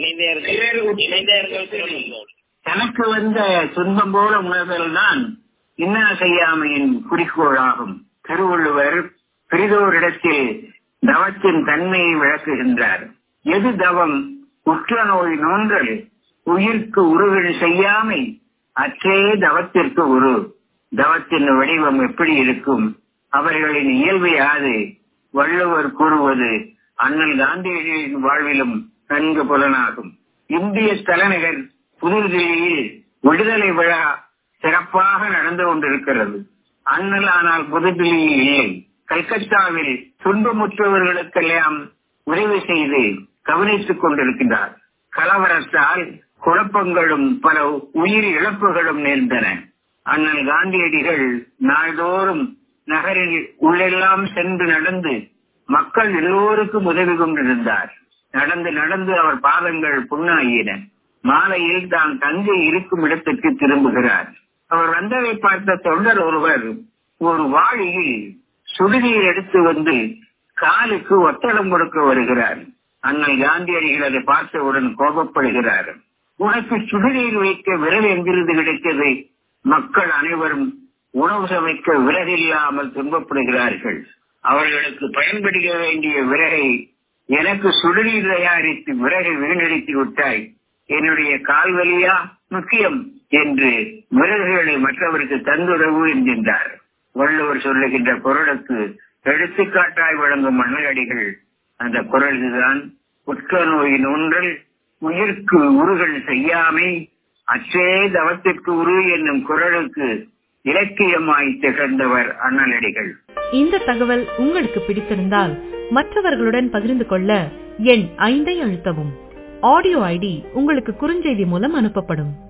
தனக்கு வந்த துன்பம் போல உணர்தல் தான் இன்னா செய்யாமையின் குறிக்கோளாகும். திருவள்ளுவர் பிரிதோரிடத்தில் தவத்தின் தன்மையை விளக்குகின்றார். எது தவம்? உற்ற நோய் நோன்றல், உயிர்க்கு உருவல் செய்யாமை, அற்றே தவத்திற்கு உரு. தவத்தின் வடிவம் எப்படி இருக்கும்? அவர்களின் இயல்பு யாது? வள்ளுவர் கூறுவது அண்ணல் காந்தியடிகளின் வாழ்விலும் நன்கு புலனாகும். இந்திய தலைநகர் புதுதில்லியில் விடுதலை விழா சிறப்பாக நடந்து கொண்டிருக்கிறது. அண்ணல் ஆனால் புதுதில்லியில் இல்லை, கல்கத்தாவில் துன்பமுற்றவர்களுக்கெல்லாம் உதவி செய்து கவனித்துக் கொண்டிருக்கிறார். கலவரத்தால் குழப்பங்களும் பல உயிர் இழப்புகளும் நேர்ந்தன. அண்ணல் காந்தியடிகள் நாள்தோறும் நகரில் உள்ளெல்லாம் சென்று நடந்து மக்கள் எல்லோருக்கும் உதவி கொண்டிருந்தார். நடந்து நடந்து அவர் பாதங்கள் புண்ணாயின. மாலையில் தான் தங்கை இருக்கும் இடத்திற்கு திரும்புகிறார். அவர் வந்ததை பார்த்த தொண்டர் ஒருவர் ஒரு வாளியில் சுடுநீர் எடுத்து வந்து காலுக்கு ஒத்தடம் கொடுக்க வருகிறார். அண்ணல் காந்தியடிகள் அதை பார்த்தவுடன் கோபப்படுகிறார். உனக்கு சுடுநீர் வைக்க விறகு எங்கிருந்து கிடைத்தது? மக்கள் அனைவரும் உணவு சமைக்க விறகில்லாமல் துன்பப்படுகிறார்கள். அவர்களுக்கு பயன்படுத்த வேண்டிய விறகை எனக்கு சுடுநீர் தயாரித்து விறகை வீணடித்து விட்டாய். என்னுடைய கால்வலியா முக்கியம் என்று விறகுகளை மற்றவருக்கு தந்துடவு என்கின்றார். வள்ளுவர் சொல்லுகின்ற குரலுக்கு எடுத்துக்காட்டாய் வழங்கும் அண்ணலடிகள் அந்த குரல்தான் உற்ற நோய் நோன்றல், உயிர்க்கு உருகள் செய்யாமை, அற்றே தவத்திற்கு உரு என்னும் குரலுக்கு இலக்கியமாய் திகழ்ந்தவர் அண்ணலடிகள். இந்த தகவல் உங்களுக்கு பிடித்திருந்தால் மற்றவர்களுடன் பகிர்ந்து கொள்ள எண் 5 அழுத்தவும். ஆடியோ ஐடி உங்களுக்கு குறுஞ்செய்தி மூலம் அனுப்பப்படும்.